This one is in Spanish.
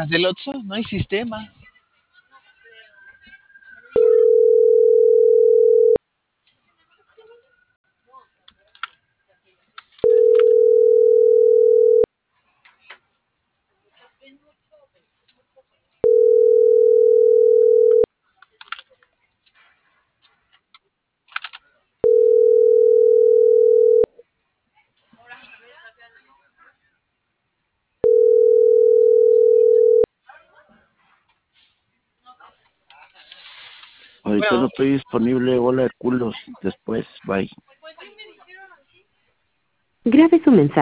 las del Otso, no hay sistema. Ahorita no estoy disponible, hola de culos. Después, bye. Grabe su mensaje.